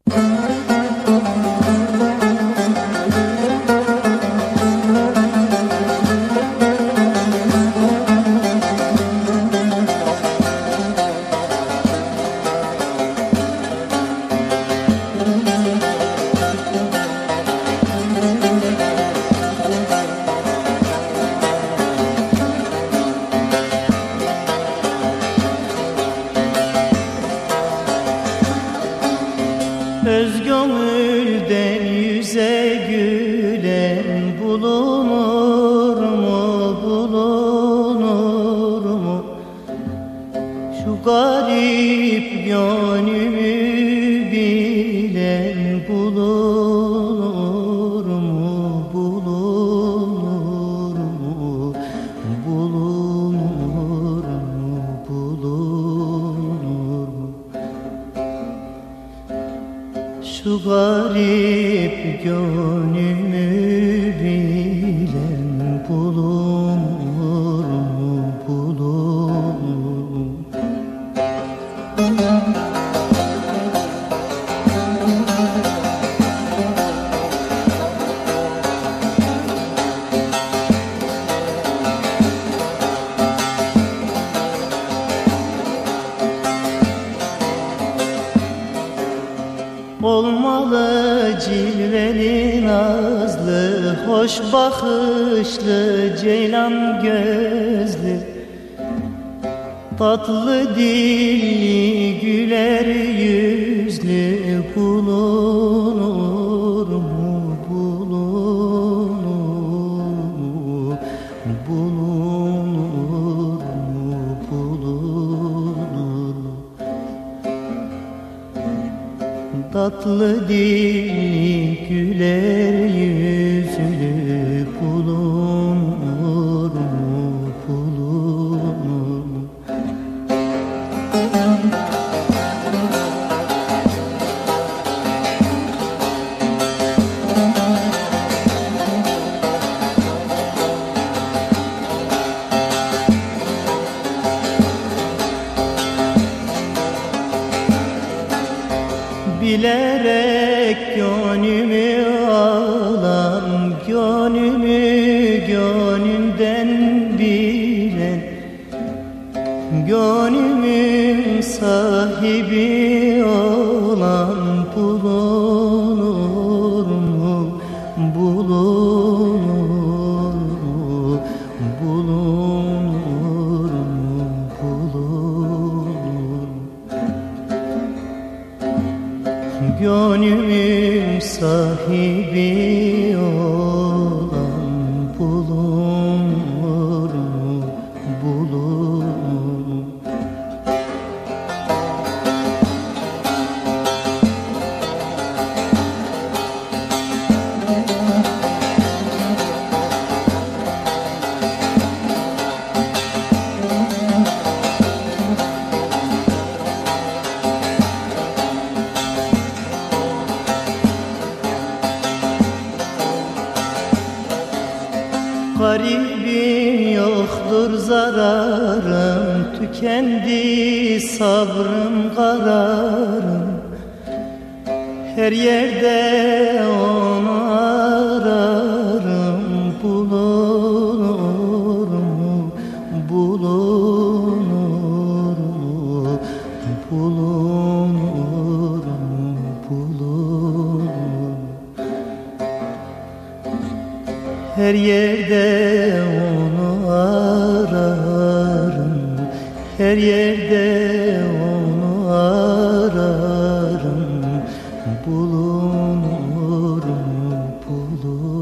Öz gönülden yüze gülen bulunur mu, bulunur mu? Şu garip gönlümü bilen bulunur mu, bulunur mu? Bulunur mu, bulunur mu? Şu garip gönlümü bilen bulunur mu, bulunur mu? Olmalı cilveli nazlı, hoş bakışlı, ceylan gözlü, tatlı dilli, güler yüzlü bulunur mu, bulunur mu? Bulunur mu, bulunur mu? Tatlı dilli, güler yüzlü bulunur mu, bulunur mu? Bilerek gönlümü alan, gönlümü gönlünden bilen, gönlümün sahibi olan bulunur mu, bulunur mu? Bulunur mu, bulunur mu? Gönlümün sahibi olan bulunur mu, bulunur mu? Garibim yoktur zararım, tükendi sabrım kararım. Her yerde onu ararım, bulunur mu, bulunur mu? Bulunur mu, bulunur mu? Her yerde onu ararım, her yerde onu ararım. Bulunur mu, bulunur?